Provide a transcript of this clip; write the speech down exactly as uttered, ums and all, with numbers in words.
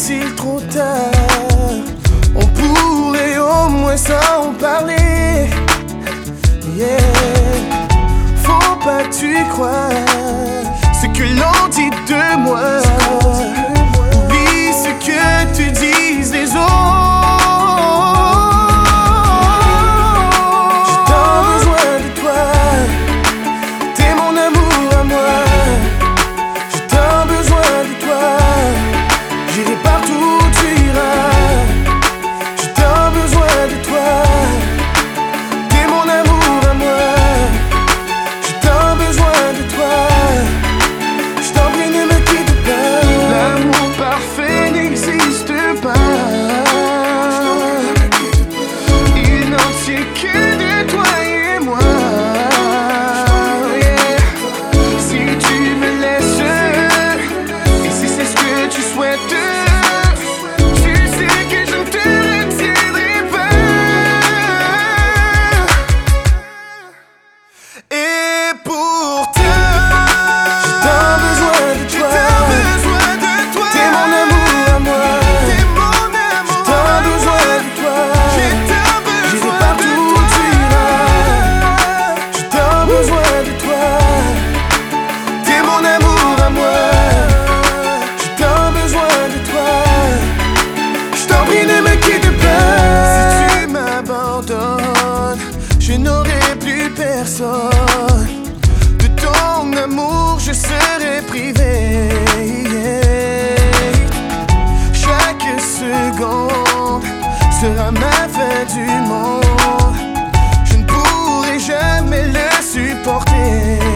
est-il trop tard? On pourrait au moins s'en parler. Yeah. Faut pas que tu crois ce que l'on dit de moi. Oublie ce que te disent les autres. J'ai tant besoin de toi. T'es mon amour à moi. J'ai tant besoin de toi. J'irai partout où tu iras. J'ai tant besoin de toi. T'es mon amour à moi. J'ai tant besoin de toi. Je t'en prie, ne me quitte pas. L'amour parfait n'existe pas. Il n'en tient que de toi et moi. Yeah. Si tu me laisses, et si c'est ce que tu souhaites, tu sais que je ne te retiendrai pas. Et pourtant, j'ai tant besoin de toi. T'es mon amour à moi. J'ai tant besoin de toi. J'irai partout où tu iras. J'ai tant besoin de toi. T'es mon amour à moi. J'ai tant besoin de toi. Je t'en prie, ne me quitte pas. Si tu m'abandonnes, je n'aurai plus personne. De ton amour, je serai privé. Chaque seconde sera ma fin du monde. Je ne pourrai jamais le supporter.